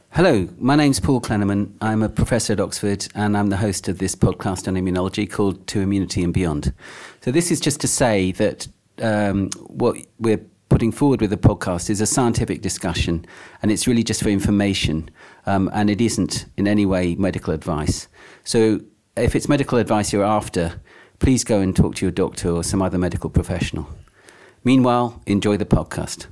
Hello, my name's Paul Klenneman. I'm a professor at Oxford and I'm the host of this podcast on immunology called To Immunity and Beyond. So this is just to say that what we're putting forward with the podcast is a scientific discussion, and it's really just for information, and it isn't in any way medical advice. So if it's medical advice you're after, please go and talk to your doctor or some other medical professional. Meanwhile, enjoy the podcast.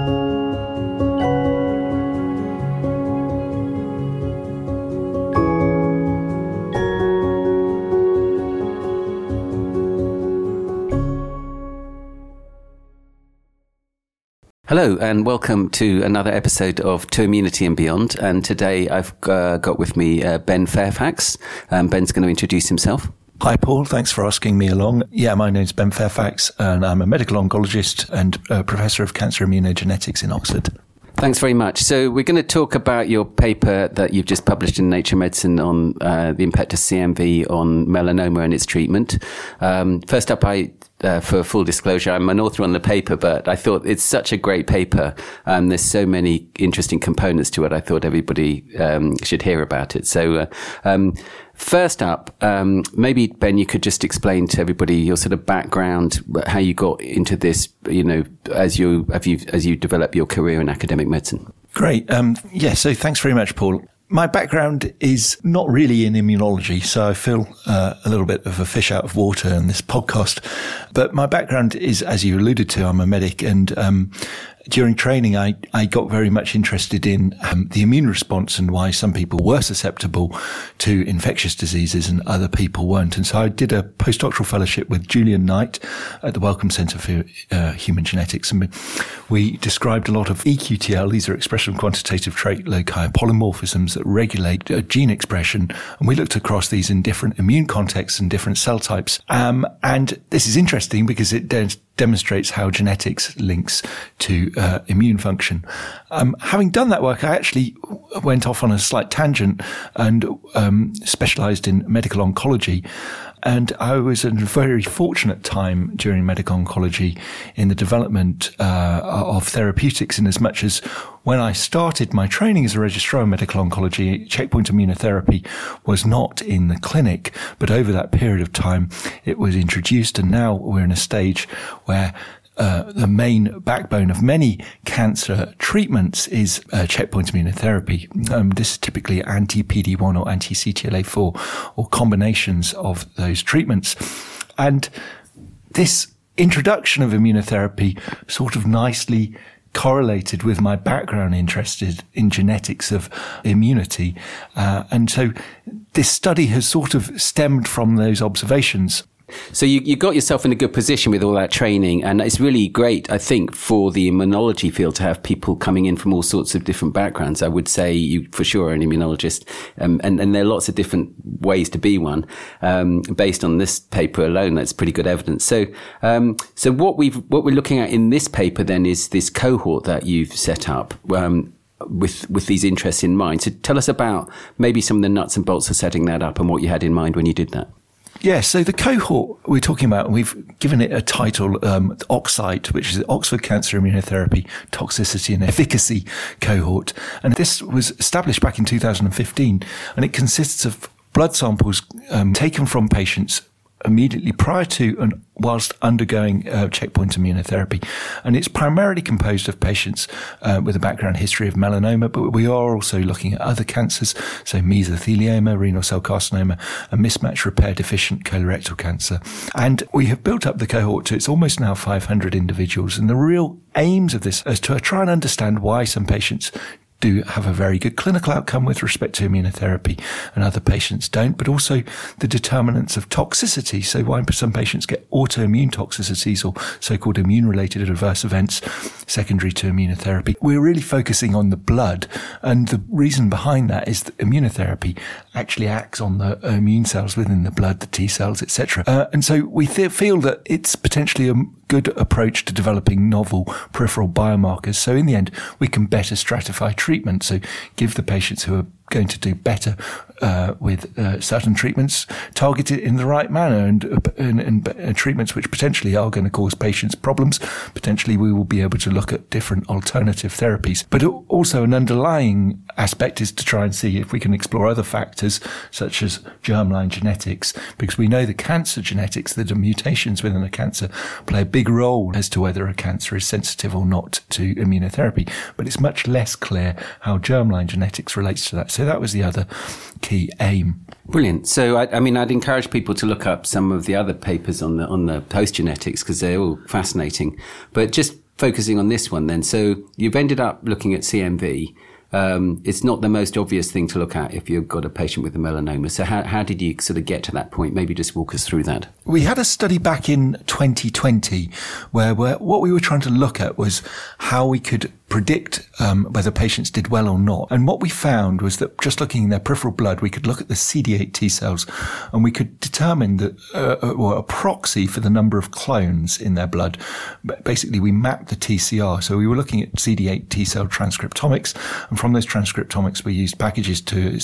Hello and welcome to another episode of To Immunity and Beyond. And today I've got with me Ben Fairfax. Ben's going to introduce himself. Hi, Paul. Thanks for asking me along. Yeah, my name's Ben Fairfax and I'm a medical oncologist and professor of cancer immunogenetics in Oxford. Thanks very much. So we're going to talk about your paper that you've just published in Nature Medicine on the impact of CMV on melanoma and its treatment. First up, for full disclosure, I'm an author on the paper, but I thought it's such a great paper. There's so many interesting components to it. I thought everybody should hear about it. So first up, maybe, Ben, you could just explain to everybody your sort of background, how you got into this, as you develop your career in academic medicine. Great. So thanks very much, Paul. My background is not really in immunology, so I feel a little bit of a fish out of water in this podcast. But my background is, as you alluded to, I'm a medic, and during training, I got very much interested in the immune response and why some people were susceptible to infectious diseases and other people weren't. And so I did a postdoctoral fellowship with Julian Knight at the Wellcome Centre for Human Genetics. And we described a lot of EQTL. These are expression quantitative trait loci, polymorphisms that regulate gene expression. And we looked across these in different immune contexts and different cell types. And this is interesting because it demonstrates how genetics links to immune function. Having done that work, I actually went off on a slight tangent and specialized in medical oncology. And I was in a very fortunate time during medical oncology in the development of therapeutics, in as much as when I started my training as a registrar in medical oncology, checkpoint immunotherapy was not in the clinic, but over that period of time it was introduced, and now we're in a stage where the main backbone of many cancer treatments is checkpoint immunotherapy. This is typically anti-PD-1 or anti-CTLA-4 or combinations of those treatments. And this introduction of immunotherapy sort of nicely correlated with my background interested in genetics of immunity. And so this study has sort of stemmed from those observations. So you got yourself in a good position with all that training, and it's really great, I think, for the immunology field to have people coming in from all sorts of different backgrounds. I would say you for sure are an immunologist, and there are lots of different ways to be one. Based on this paper alone, that's pretty good evidence. So what we're looking at in this paper then is this cohort that you've set up. With these interests in mind. So tell us about maybe some of the nuts and bolts of setting that up and what you had in mind when you did that. Yeah, so the cohort we're talking about, we've given it a title, OXITE, which is Oxford Cancer Immunotherapy Toxicity and Efficacy Cohort. And this was established back in 2015, and it consists of blood samples taken from patients immediately prior to and whilst undergoing checkpoint immunotherapy. And it's primarily composed of patients with a background history of melanoma, but we are also looking at other cancers, so mesothelioma, renal cell carcinoma, and mismatch repair deficient colorectal cancer. And we have built up the cohort to, it's almost now 500 individuals. And the real aims of this is to try and understand why some patients do have a very good clinical outcome with respect to immunotherapy and other patients don't, but also the determinants of toxicity. So why some patients get autoimmune toxicities or so-called immune-related adverse events secondary to immunotherapy. We're really focusing on the blood, and the reason behind that is that immunotherapy actually acts on the immune cells within the blood, the T cells, etc. And so we feel that it's potentially a good approach to developing novel peripheral biomarkers. So in the end, we can better stratify treatment. So give the patients who are going to do better with certain treatments targeted in the right manner and treatments which potentially are going to cause patients problems. Potentially we will be able to look at different alternative therapies. But also an underlying aspect is to try and see if we can explore other factors such as germline genetics, because we know the cancer genetics, the mutations within a cancer, play a big role as to whether a cancer is sensitive or not to immunotherapy. But it's much less clear how germline genetics relates to that. So that was the other key aim. Brilliant. So, I'd encourage people to look up some of the other papers on the host genetics because they're all fascinating. But just focusing on this one then, so you've ended up looking at CMV. It's not the most obvious thing to look at if you've got a patient with a melanoma. So how did you sort of get to that point? Maybe just walk us through that. We had a study back in 2020 where what we were trying to look at was how we could predict whether patients did well or not. And what we found was that just looking in their peripheral blood, we could look at the CD8 T cells and we could determine that, or a proxy for the number of clones in their blood. Basically, we mapped the TCR. So we were looking at CD8 T cell transcriptomics, and from those transcriptomics, we used packages to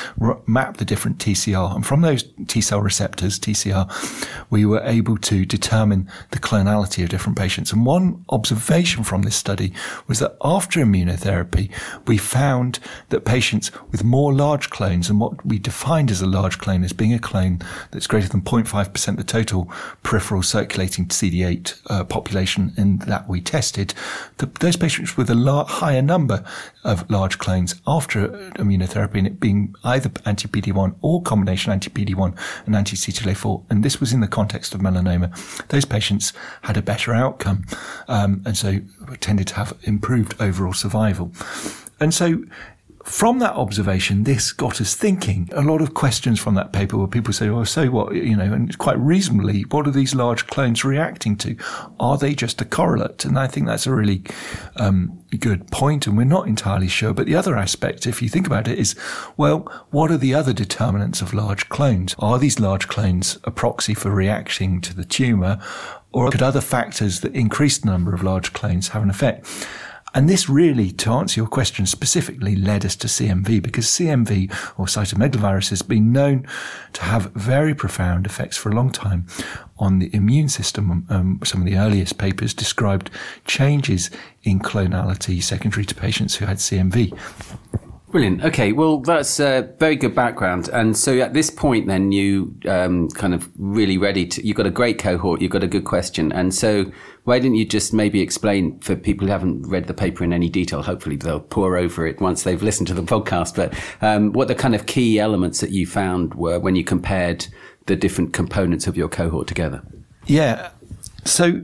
map the different TCR. And from those T cell receptors, TCR, we were able to determine the clonality of different patients. And one observation from this study was that after immunotherapy, we found that patients with more large clones, and what we defined as a large clone as being a clone that's greater than 0.5% of the total peripheral circulating CD8 population in that we tested, those patients with a higher number of large clones after immunotherapy, and it being either anti-PD-1 or combination anti-PD-1 and anti-CTLA-4, and this was in the context of melanoma, those patients had a better outcome, and so tended to have improved overall survival. And so from that observation, this got us thinking. A lot of questions from that paper where people say, well, so what, and quite reasonably, what are these large clones reacting to? Are they just a correlate? And I think that's a really good point, and we're not entirely sure. But the other aspect, if you think about it, is, well, what are the other determinants of large clones? Are these large clones a proxy for reacting to the tumour, or could other factors that increase the number of large clones have an effect? And this really, to answer your question specifically, led us to CMV, because CMV, or cytomegalovirus, has been known to have very profound effects for a long time on the immune system. Some of the earliest papers described changes in clonality secondary to patients who had CMV. Brilliant. Okay, well, that's a very good background. And so at this point, then, you kind of really ready to, you've got a great cohort, you've got a good question. And so why didn't you just maybe explain for people who haven't read the paper in any detail, hopefully they'll pore over it once they've listened to the podcast, but what the kind of key elements that you found were when you compared the different components of your cohort together? Yeah. So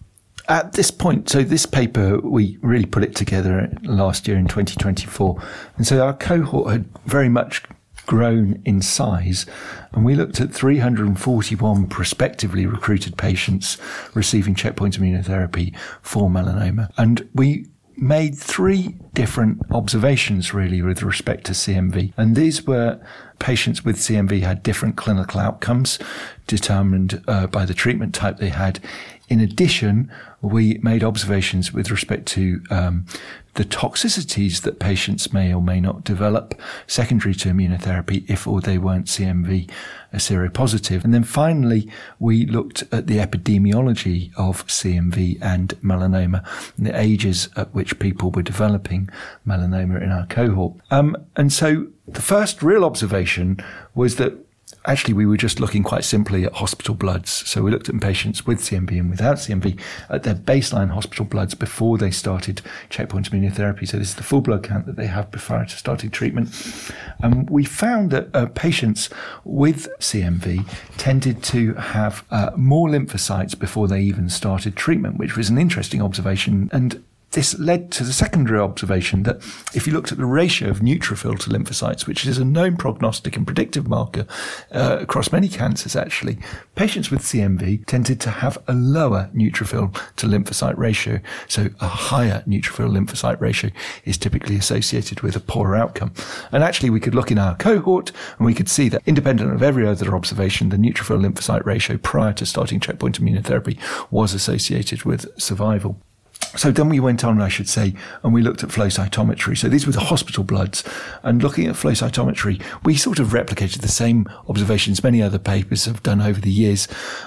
at this point, so this paper, we really put it together last year in 2024. And so our cohort had very much grown in size, and we looked at 341 prospectively recruited patients receiving checkpoint immunotherapy for melanoma. And we made 3 different observations really with respect to CMV. And these were patients with CMV had different clinical outcomes determined by the treatment type they had. In addition, we made observations with respect to the toxicities that patients may or may not develop secondary to immunotherapy if or they weren't CMV seropositive. And then finally, we looked at the epidemiology of CMV and melanoma and the ages at which people were developing melanoma in our cohort. And so the first real observation was that actually, we were just looking quite simply at hospital bloods. So we looked at patients with CMV and without CMV at their baseline hospital bloods before they started checkpoint immunotherapy. So this is the full blood count that they have before starting treatment. And we found that patients with CMV tended to have more lymphocytes before they even started treatment, which was an interesting observation. And this led to the secondary observation that if you looked at the ratio of neutrophil to lymphocytes, which is a known prognostic and predictive marker across many cancers actually, patients with CMV tended to have a lower neutrophil to lymphocyte ratio. So a higher neutrophil lymphocyte ratio is typically associated with a poorer outcome. And actually we could look in our cohort and we could see that independent of every other observation, the neutrophil lymphocyte ratio prior to starting checkpoint immunotherapy was associated with survival. So then we went on, I should say, and we looked at flow cytometry. So these were the hospital bloods. And looking at flow cytometry, we sort of replicated the same observations many other papers have done over the years,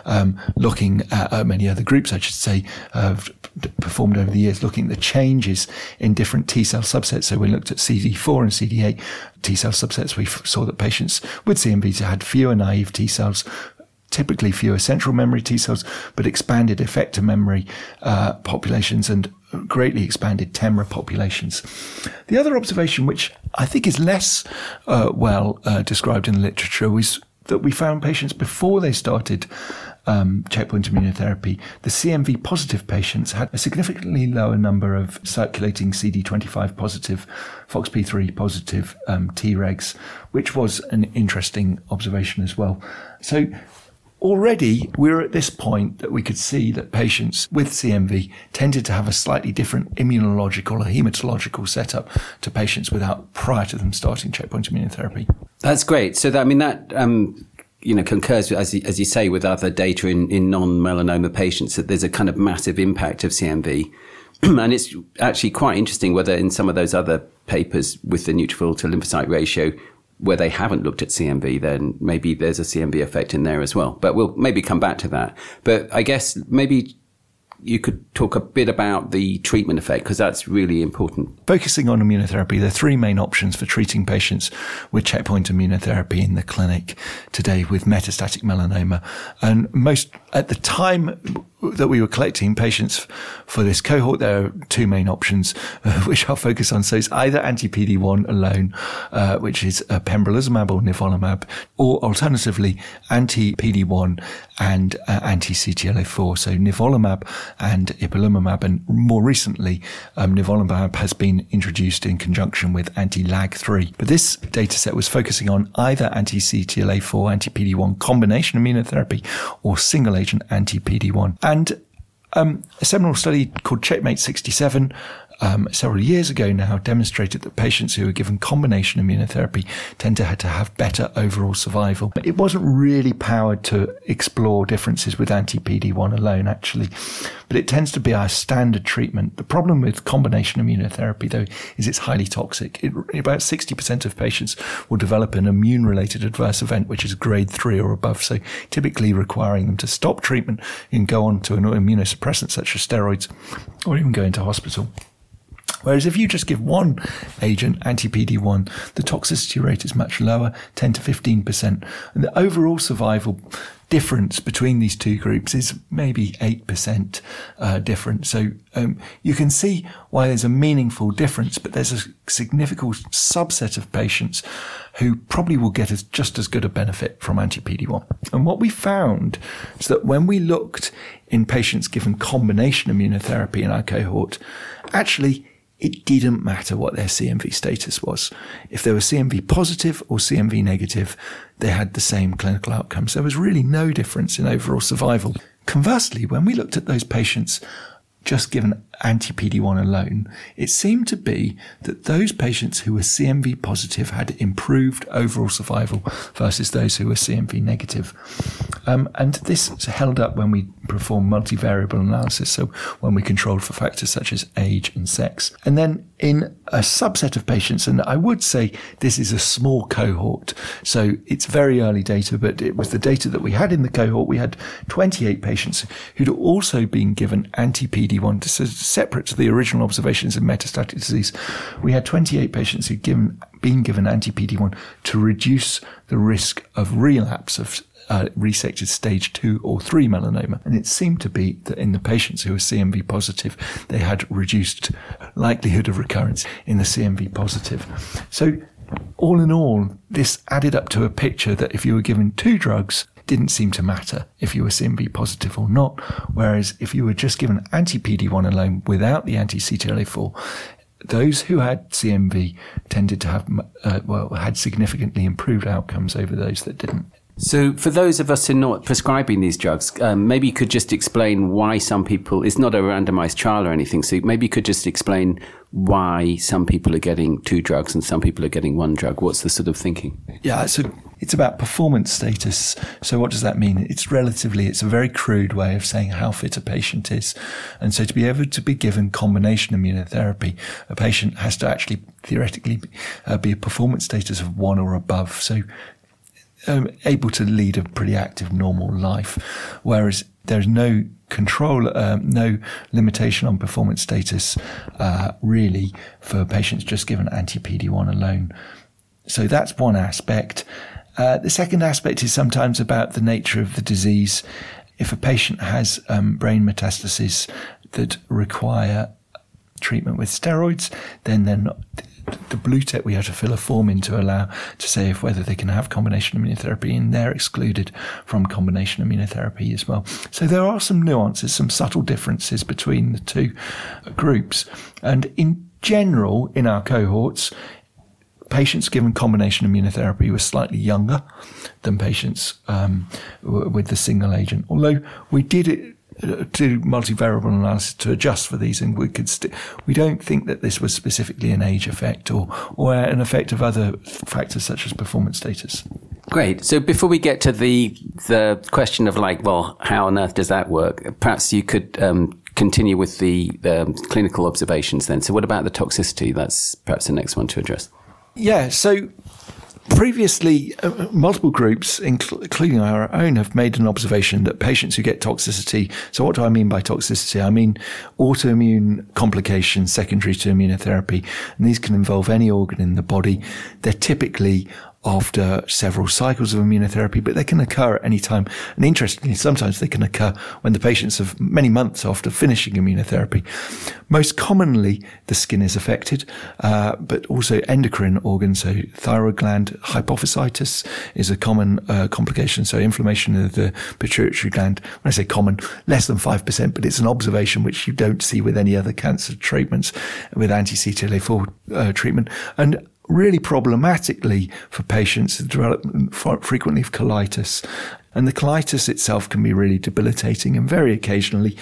looking at many other groups, I should say, have performed over the years, looking at the changes in different T-cell subsets. So we looked at CD4 and CD8 T-cell subsets. We saw that patients with CMV had fewer naive T-cells, typically fewer central memory T-cells, but expanded effector memory populations and greatly expanded TEMRA populations. The other observation, which I think is less well described in the literature, was that we found patients before they started checkpoint immunotherapy, the CMV positive patients had a significantly lower number of circulating CD25 positive, FOXP3 positive Tregs, which was an interesting observation as well. So already we're at this point that we could see that patients with CMV tended to have a slightly different immunological or hematological setup to patients without prior to them starting checkpoint immunotherapy. That's great. So that concurs, as you say, with other data in non-melanoma patients, that there's a kind of massive impact of CMV. And it's actually quite interesting whether in some of those other papers with the neutrophil to lymphocyte ratio, where they haven't looked at CMV, then maybe there's a CMV effect in there as well. But we'll maybe come back to that. But I guess maybe you could talk a bit about the treatment effect, because that's really important. Focusing on immunotherapy, there are three main options for treating patients with checkpoint immunotherapy in the clinic today with metastatic melanoma. And most, at the time that we were collecting patients for this cohort, there are two main options, which I'll focus on. So it's either anti-PD-1 alone, which is pembrolizumab or nivolumab, or alternatively anti-PD-1 and anti-CTLA-4. So nivolumab and ipilimumab, and more recently, nivolumab has been introduced in conjunction with anti-LAG3. But this data set was focusing on either anti-CTLA-4, anti-PD-1 combination immunotherapy or single-agent anti-PD-1. And a seminal study called Checkmate 67 several years ago now demonstrated that patients who were given combination immunotherapy tend to have better overall survival. It wasn't really powered to explore differences with anti-PD-1 alone, actually, but it tends to be our standard treatment. The problem with combination immunotherapy, though, is it's highly toxic. About 60% of patients will develop an immune-related adverse event, which is grade 3 or above, so typically requiring them to stop treatment and go on to an immunosuppressant such as steroids, or even go into hospital. Whereas if you just give one agent, anti-PD-1, the toxicity rate is much lower, 10 to 15%. And the overall survival difference between these two groups is maybe 8% difference. So you can see why there's a meaningful difference, but there's a significant subset of patients who probably will get just as good a benefit from anti-PD-1. And what we found is that when we looked in patients given combination immunotherapy in our cohort, actually it didn't matter what their CMV status was. If they were CMV positive or CMV negative, they had the same clinical outcomes. There was really no difference in overall survival. Conversely, when we looked at those patients just given anti-PD-1 alone, it seemed to be that those patients who were CMV positive had improved overall survival versus those who were CMV negative. And this held up when we performed multivariable analysis, so when we controlled for factors such as age and sex. And then in a subset of patients, and I would say this is a small cohort, so it's very early data, but it was the data that we had in the cohort. We had 28 patients who'd also been given anti-PD-1. This is separate to the original observations in metastatic disease. We had 28 patients who'd been given anti-PD-1 to reduce the risk of relapse of resected stage 2 or 3 melanoma. And it seemed to be that in the patients who were CMV positive, they had reduced likelihood of recurrence in the CMV positive. So all in all, this added up to a picture that if you were given 2 drugs, didn't seem to matter if you were CMV positive or not. Whereas if you were just given anti-PD-1 alone without the anti-CTLA-4, those who had CMV tended to have, had significantly improved outcomes over those that didn't. So for those of us who are not prescribing these drugs, maybe you could just explain why some people, it's not a randomized trial or anything, so maybe you could just explain why some people are getting 2 drugs and some people are getting 1 drug. What's the sort of thinking? Yeah, so it's about performance status. So what does that mean? It's a very crude way of saying how fit a patient is. And so to be able to be given combination immunotherapy, a patient has to actually theoretically be a performance status of 1 or above. So able to lead a pretty active, normal life. Whereas there's no control, no limitation on performance status, really, for patients just given anti-PD-1 alone. So that's one aspect. The second aspect is sometimes about the nature of the disease. If a patient has brain metastases that require treatment with steroids, then they're not. The BlueTech, we have to fill a form in to allow to say if whether they can have combination immunotherapy, and they're excluded from combination immunotherapy as well. So there are some nuances, some subtle differences between the two groups. And in general, in our cohorts, patients given combination immunotherapy were slightly younger than patients with the single agent. Although we did it to multivariable analysis to adjust for these, and we don't think that this was specifically an age effect or an effect of other factors such as performance status. Great. So before we get to the question of how on earth does that work, perhaps you could continue with the clinical observations then. So what about the toxicity? That's perhaps the next one to address. Yeah. So previously, multiple groups, including our own, have made an observation that patients who get toxicity. So what do I mean by toxicity? I mean autoimmune complications secondary to immunotherapy. And these can involve any organ in the body. They're typically after several cycles of immunotherapy, but they can occur at any time. And interestingly, sometimes they can occur when the patients have many months after finishing immunotherapy. Most commonly, the skin is affected, but also endocrine organs, so thyroid gland, hypophysitis is a common complication, so inflammation of the pituitary gland. When I say common, less than 5%, but it's an observation which you don't see with any other cancer treatments, with anti-CTLA-4 treatment. And really problematically for patients, the development frequently of colitis. And the colitis itself can be really debilitating, and very occasionally,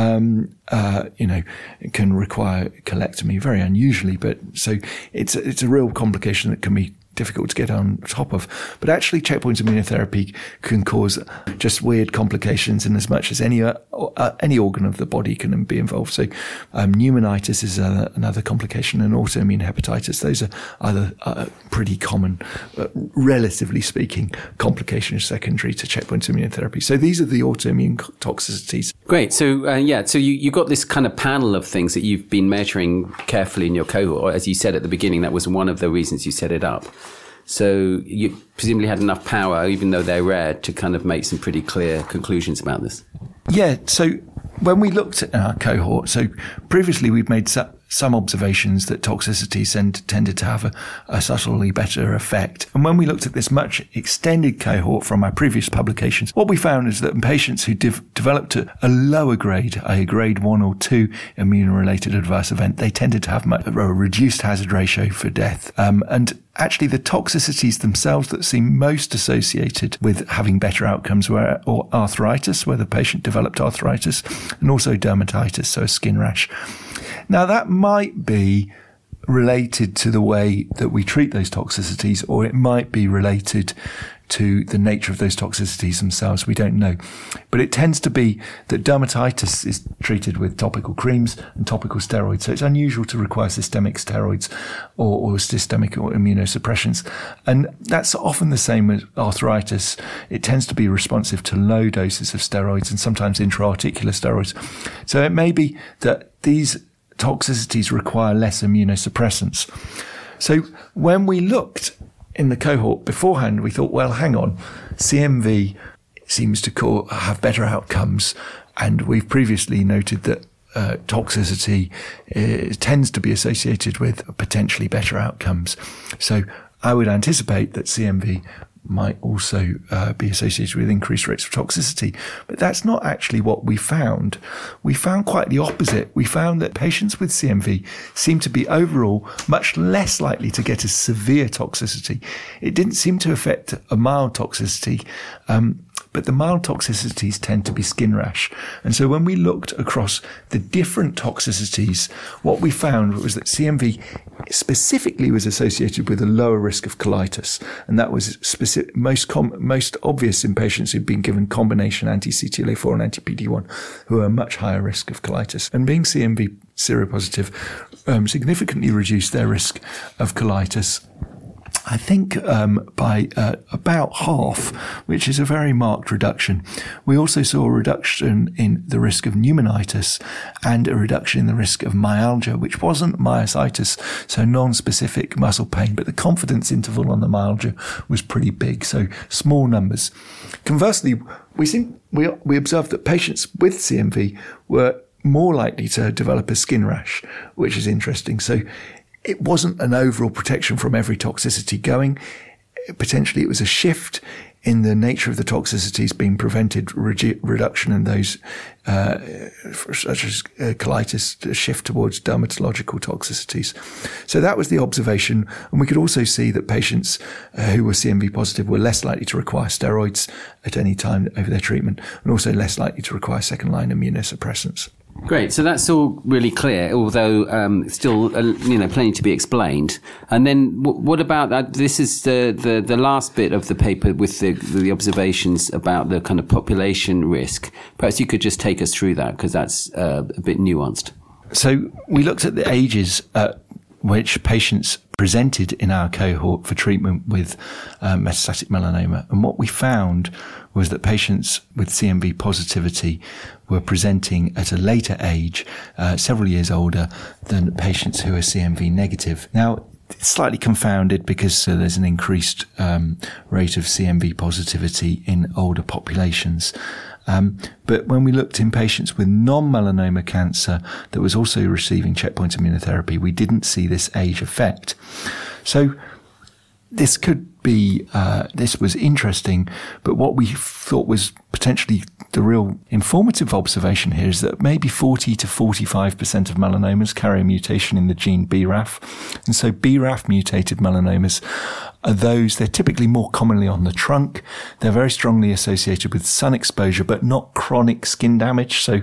it can require colectomy, very unusually. But so it's a real complication that can be difficult to get on top of. But actually, checkpoint immunotherapy can cause just weird complications in as much as any organ of the body can be involved. So pneumonitis is another complication, and autoimmune hepatitis. Those are other pretty common, relatively speaking, complications secondary to checkpoint immunotherapy. So these are the autoimmune toxicities. Great. So so you got this kind of panel of things that you've been measuring carefully in your cohort. Or as you said at the beginning, that was one of the reasons you set it up. So you presumably had enough power, even though they're rare, to kind of make some pretty clear conclusions about this. Yeah. So when we looked at our cohort, so previously we'd made some observations that toxicity tended to have a subtly better effect. And when we looked at this much extended cohort from our previous publications, what we found is that in patients who developed a lower grade, a grade 1 or 2 immune-related adverse event, they tended to have a reduced hazard ratio for death. And actually, the toxicities themselves that seem most associated with having better outcomes were arthritis, where the patient developed arthritis, and also dermatitis, so a skin rash. Now, that might be related to the way that we treat those toxicities, or it might be related to the nature of those toxicities themselves. We don't know. But it tends to be that dermatitis is treated with topical creams and topical steroids. So it's unusual to require systemic steroids or systemic immunosuppressions. And that's often the same as arthritis. It tends to be responsive to low doses of steroids and sometimes intra-articular steroids. So it may be that these toxicities require less immunosuppressants. So when we looked in the cohort beforehand, we thought, well, hang on, CMV seems to have better outcomes. And we've previously noted that toxicity tends to be associated with potentially better outcomes. So I would anticipate that CMV might also be associated with increased rates of toxicity. But that's not actually what we found. We found quite the opposite. We found that patients with CMV seem to be overall much less likely to get a severe toxicity. It didn't seem to affect a mild toxicity. But the mild toxicities tend to be skin rash. And so when we looked across the different toxicities, what we found was that CMV specifically was associated with a lower risk of colitis. And that was most obvious in patients who'd been given combination anti-CTLA-4 and anti-PD-1, who are a much higher risk of colitis. And being CMV seropositive significantly reduced their risk of colitis, I think by about half, which is a very marked reduction. We also saw a reduction in the risk of pneumonitis and a reduction in the risk of myalgia, which wasn't myositis, so non-specific muscle pain, but the confidence interval on the myalgia was pretty big, so small numbers. Conversely, we observed that patients with CMV were more likely to develop a skin rash, which is interesting. So it wasn't an overall protection from every toxicity going. Potentially it was a shift in the nature of the toxicities being prevented, reduction in those such as colitis, a shift towards dermatological toxicities. So that was the observation. And we could also see that patients who were CMV positive were less likely to require steroids at any time over their treatment, and also less likely to require second-line immunosuppressants. Great. So that's all really clear, although still, plenty to be explained. And then what about this is the last bit of the paper with the observations about the kind of population risk. Perhaps you could just take us through that, because that's a bit nuanced. So we looked at the ages at which patients presented in our cohort for treatment with metastatic melanoma. And what we found was that patients with CMV positivity were presenting at a later age, several years older than patients who are CMV negative. Now, it's slightly confounded because there's an increased rate of CMV positivity in older populations. But when we looked in patients with non-melanoma cancer that was also receiving checkpoint immunotherapy, we didn't see this age effect. So this could be, this was interesting, but what we thought was potentially the real informative observation here is that maybe 40 to 45% of melanomas carry a mutation in the gene BRAF. And so BRAF mutated melanomas are they're typically more commonly on the trunk. They're very strongly associated with sun exposure, but not chronic skin damage. So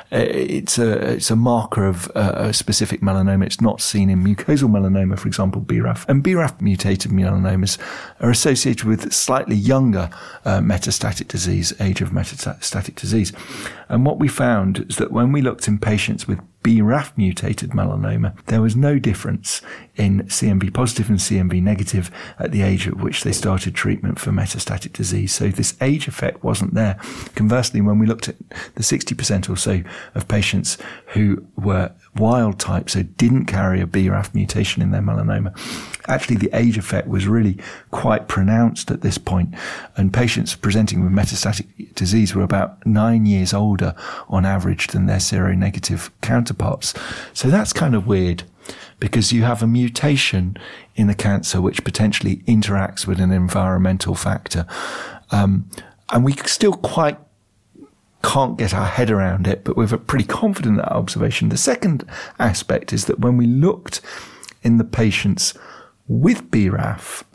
it's a marker of a specific melanoma. It's not seen in mucosal melanoma, for example, BRAF. And BRAF mutated melanomas are associated with slightly younger metastatic disease, age of metastatic disease. And what we found is that when we looked in patients with BRAF mutated melanoma, there was no difference in CMV positive and CMV negative at the age at which they started treatment for metastatic disease. So this age effect wasn't there. Conversely, when we looked at the 60% or so of patients who were wild type, so didn't carry a BRAF mutation in their melanoma, actually the age effect was really quite pronounced at this point. And patients presenting with metastatic disease were about 9 years older on average than their seronegative counterparts. So that's kind of weird, because you have a mutation in the cancer which potentially interacts with an environmental factor. And we still quite can't get our head around it, but we're pretty confident in that observation. The second aspect is that when we looked in the patients with BRAF,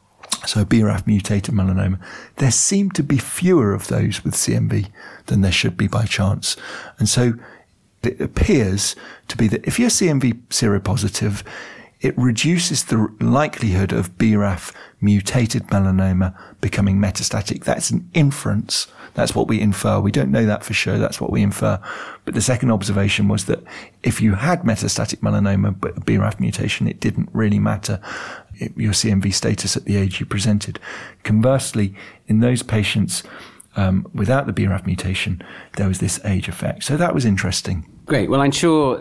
so BRAF mutated melanoma, there seemed to be fewer of those with CMV than there should be by chance. And so it appears to be that if you're CMV seropositive, it reduces the likelihood of BRAF mutated melanoma becoming metastatic. That's an inference. That's what we infer. We don't know that for sure. That's what we infer. But the second observation was that if you had metastatic melanoma but a BRAF mutation, it didn't really matter your CMV status at the age you presented. Conversely, in those patients without the BRAF mutation, there was this age effect. So that was interesting. Great. Well, I'm sure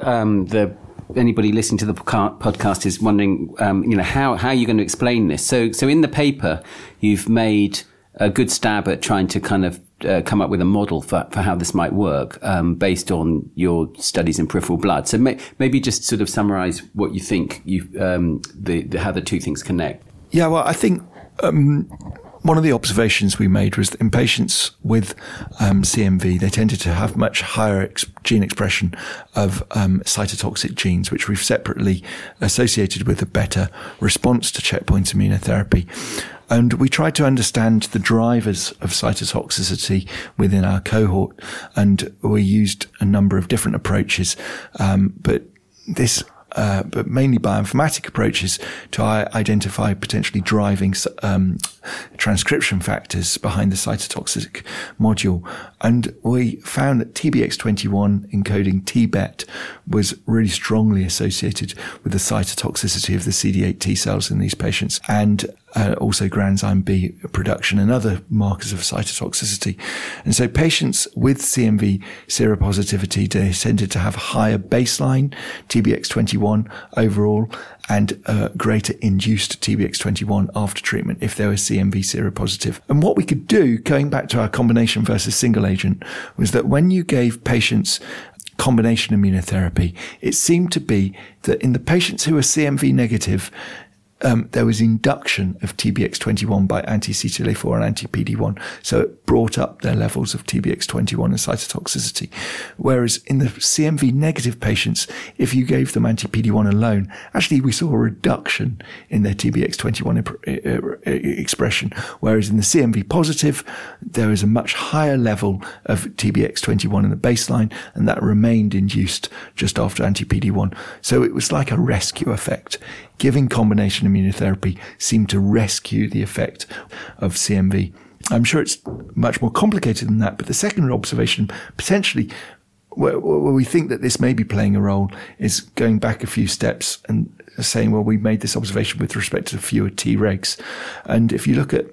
anybody listening to the podcast is wondering, how are you going to explain this? So in the paper, you've made a good stab at trying to kind of come up with a model for how this might work based on your studies in peripheral blood. So maybe just sort of summarize what you think how the two things connect. Yeah, well, I think one of the observations we made was that in patients with CMV, they tended to have much higher gene expression of cytotoxic genes, which we've separately associated with a better response to checkpoint immunotherapy. And we tried to understand the drivers of cytotoxicity within our cohort, and we used a number of different approaches, but mainly bioinformatic approaches to identify potentially driving transcription factors behind the cytotoxic module. And we found that TBX21 encoding TBET was really strongly associated with the cytotoxicity of the CD8 T cells in these patients, and also granzyme B production and other markers of cytotoxicity. And so patients with CMV seropositivity, they tended to have higher baseline TBX21 overall and greater induced TBX21 after treatment if they were CMV seropositive. And what we could do, going back to our combination versus single agent, was that when you gave patients combination immunotherapy, it seemed to be that in the patients who were CMV negative, there was induction of TBX21 by anti-CTLA4 and anti-PD-1. So it brought up their levels of TBX21 and cytotoxicity. Whereas in the CMV negative patients, if you gave them anti-PD-1 alone, actually we saw a reduction in their TBX21 expression. Whereas in the CMV positive, there was a much higher level of TBX21 in the baseline, and that remained induced just after anti-PD-1. So it was like a rescue effect. Giving combination immunotherapy seemed to rescue the effect of CMV. I'm sure it's much more complicated than that, but the second observation, potentially, where we think that this may be playing a role, is going back a few steps and saying, well, we made this observation with respect to fewer Tregs. And if you look at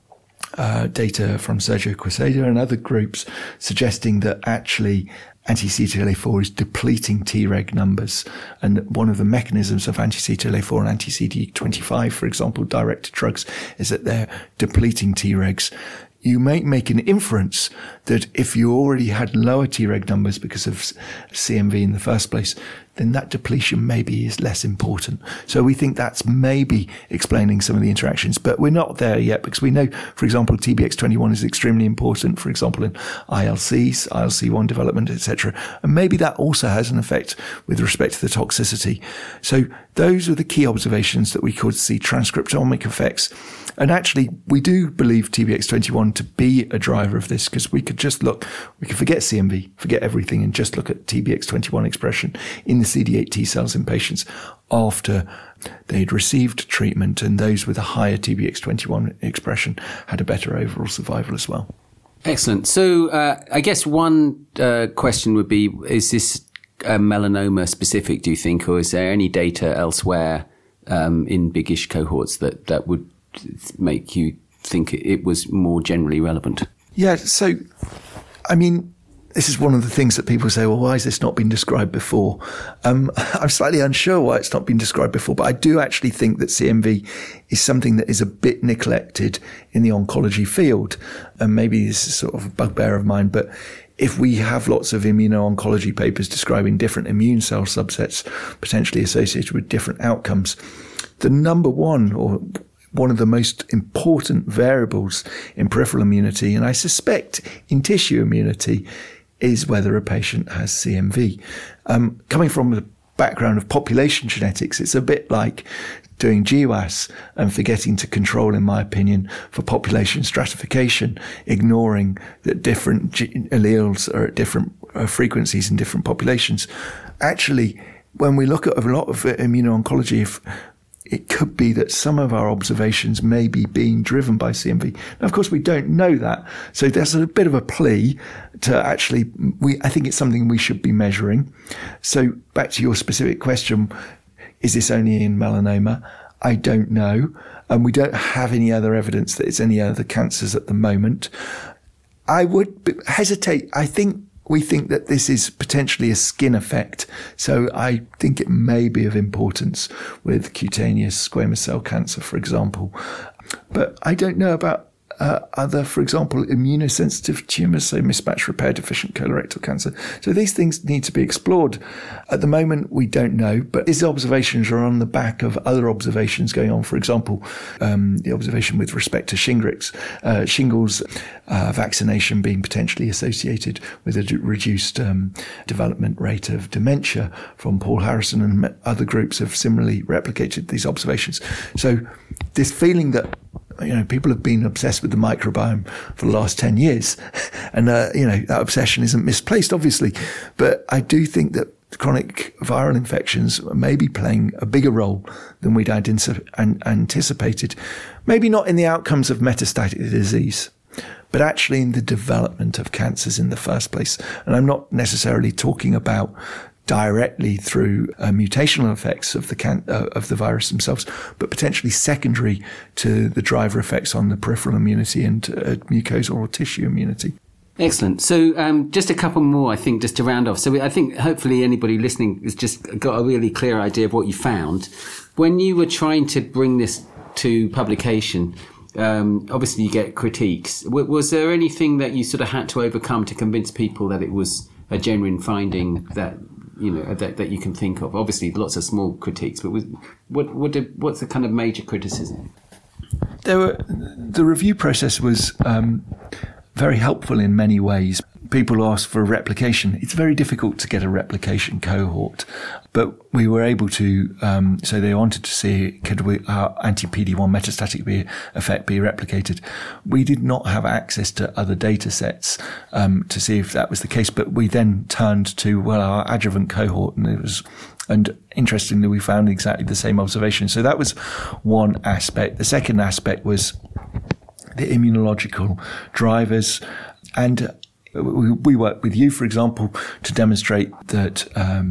data from Sergio Quesada and other groups suggesting that actually anti-CTLA4 is depleting Treg numbers. And one of the mechanisms of anti-CTLA4 and anti-CD25, for example, directed drugs, is that they're depleting Tregs. You may make an inference that if you already had lower Treg numbers because of CMV in the first place, then that depletion maybe is less important. So we think that's maybe explaining some of the interactions, but we're not there yet because we know, for example, TBX21 is extremely important, for example, in ILCs, ILC1 development, etc. And maybe that also has an effect with respect to the toxicity. So those are the key observations that we could see transcriptomic effects. And actually, we do believe TBX21 to be a driver of this because we could forget CMV, forget everything, and just look at TBX21 expression in the CD8 T cells in patients after they'd received treatment, and those with a higher TBX21 expression had a better overall survival as well. Excellent. So I guess one question would be, is this melanoma specific, do you think, or is there any data elsewhere in biggish cohorts that would make you think it was more generally relevant? Yeah, so, I mean, this is one of the things that people say, well, why has this not been described before? I'm slightly unsure why it's not been described before, but I do actually think that CMV is something that is a bit neglected in the oncology field. And maybe this is sort of a bugbear of mine, but if we have lots of immuno-oncology papers describing different immune cell subsets potentially associated with different outcomes, the number one or one of the most important variables in peripheral immunity, and I suspect in tissue immunity, is whether a patient has CMV. Coming from the background of population genetics, it's a bit like doing GWAS and forgetting to control, in my opinion, for population stratification, ignoring that different alleles are at different frequencies in different populations. Actually, when we look at a lot of immuno-oncology, it could be that some of our observations may be being driven by CMV. Now, of course, we don't know that. So there's a bit of a plea to actually, I think it's something we should be measuring. So back to your specific question, is this only in melanoma? I don't know. And we don't have any other evidence that it's any other cancers at the moment. I would hesitate. We think that this is potentially a skin effect. So I think it may be of importance with cutaneous squamous cell cancer, for example. But I don't know about other, for example, immunosensitive tumours, so mismatch repair deficient colorectal cancer. So these things need to be explored. At the moment, we don't know, but these observations are on the back of other observations going on. For example, the observation with respect to shingles vaccination being potentially associated with a reduced development rate of dementia from Paul Harrison, and other groups have similarly replicated these observations. So this feeling that people have been obsessed with the microbiome for the last 10 years. And, that obsession isn't misplaced, obviously. But I do think that chronic viral infections may be playing a bigger role than we'd anticipated. Maybe not in the outcomes of metastatic disease, but actually in the development of cancers in the first place. And I'm not necessarily talking about directly through mutational effects of the virus themselves, but potentially secondary to the driver effects on the peripheral immunity and mucosal or tissue immunity. Excellent. So just a couple more, I think, just to round off. So I think hopefully anybody listening has just got a really clear idea of what you found. When you were trying to bring this to publication, obviously you get critiques. Was there anything that you sort of had to overcome to convince people that it was a genuine finding that that you can think of? Obviously lots of small critiques, but what's the kind of major criticism? The review process was very helpful in many ways. People asked for a replication. It's very difficult to get a replication cohort, but we were able to, so they wanted to see, could our anti-PD-1 metastatic effect be replicated? We did not have access to other data sets to see if that was the case, but we then turned to, our adjuvant cohort, and interestingly, we found exactly the same observation. So that was one aspect. The second aspect was the immunological drivers, and we worked with you, for example, to demonstrate that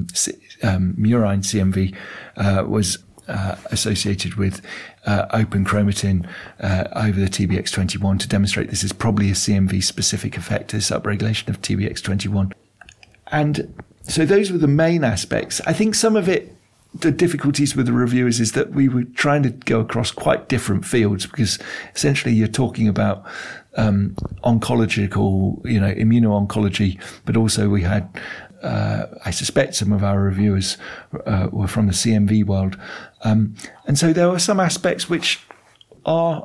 murine CMV was associated with open chromatin over the TBX21 to demonstrate this is probably a CMV-specific effect, this upregulation of TBX21. And so those were the main aspects. I think some of it, the difficulties with the reviewers is that we were trying to go across quite different fields, because essentially you're talking about oncological, immuno-oncology, but also we had, I suspect some of our reviewers were from the CMV world. And so there were some aspects which are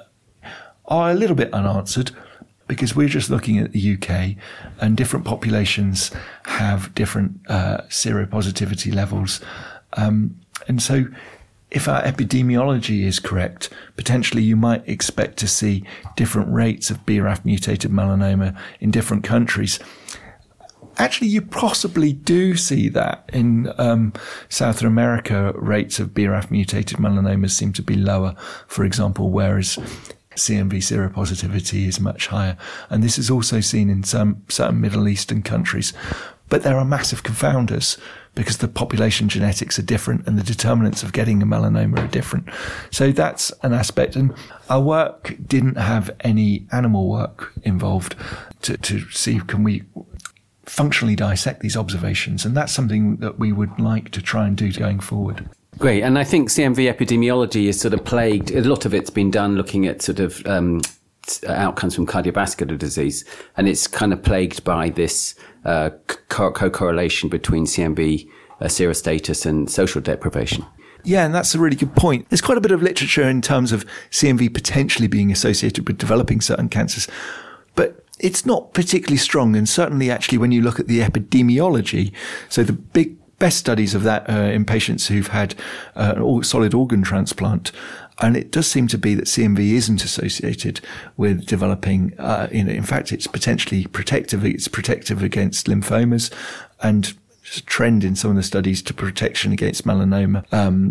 a little bit unanswered, because we're just looking at the UK, and different populations have different seropositivity levels. And so if our epidemiology is correct, potentially you might expect to see different rates of BRAF mutated melanoma in different countries. Actually, you possibly do see that in South America. Rates of BRAF mutated melanomas seem to be lower, for example, whereas CMV seropositivity is much higher. And this is also seen in some certain Middle Eastern countries. But there are massive confounders, because the population genetics are different and the determinants of getting a melanoma are different. So that's an aspect. And our work didn't have any animal work involved to see, can we functionally dissect these observations? And that's something that we would like to try and do going forward. Great. And I think CMV epidemiology is sort of plagued. A lot of it's been done looking at sort of outcomes from cardiovascular disease. And it's kind of plagued by this co-correlation between CMV serostatus and social deprivation. Yeah, and that's a really good point. There's quite a bit of literature in terms of CMV potentially being associated with developing certain cancers, but it's not particularly strong. And certainly, actually, when you look at the epidemiology, so the best studies of that in patients who've had solid organ transplant, and it does seem to be that CMV isn't associated with developing, in fact, it's potentially protective. It's protective against lymphomas, and there's a trend in some of the studies to protection against melanoma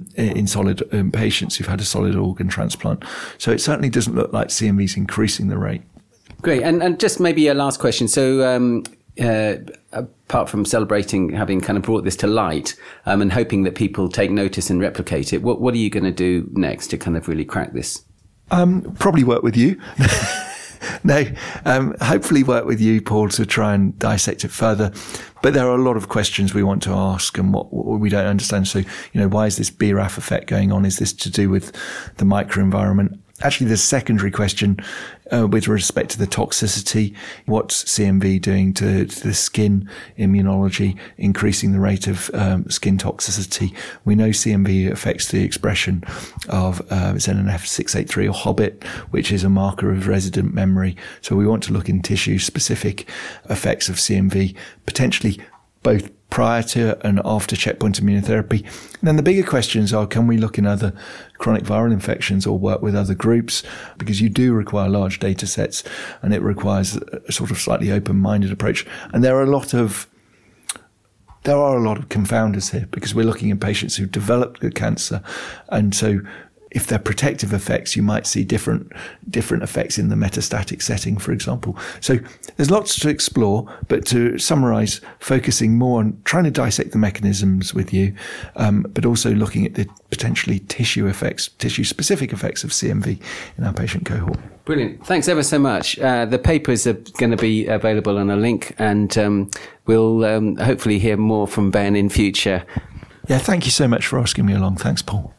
in patients who've had a solid organ transplant. So it certainly doesn't look like CMV is increasing the rate. Great. And just maybe a last question. So apart from celebrating having kind of brought this to light and hoping that people take notice and replicate it, what are you going to do next to kind of really crack this? Probably work with you. No, hopefully work with you, Paul, to try and dissect it further. But there are a lot of questions we want to ask and what we don't understand. So, why is this BRAF effect going on? Is this to do with the microenvironment? Actually, the secondary question with respect to the toxicity, what's CMV doing to the skin immunology, increasing the rate of skin toxicity? We know CMV affects the expression of ZNF683 or Hobbit, which is a marker of resident memory. So we want to look in tissue-specific effects of CMV, potentially both prior to and after checkpoint immunotherapy. And then the bigger questions are, can we look in other chronic viral infections or work with other groups? Because you do require large data sets, and it requires a sort of slightly open-minded approach. And there are a lot of confounders here, because we're looking at patients who developed the cancer. And so if they're protective effects, you might see different effects in the metastatic setting, for example. So there's lots to explore, but to summarize, focusing more on trying to dissect the mechanisms with you, but also looking at the potentially tissue-specific effects of CMV in our patient cohort. Brilliant. Thanks ever so much. The papers are going to be available on a link, and we'll hopefully hear more from Ben in future. Yeah, thank you so much for asking me along. Thanks, Paul.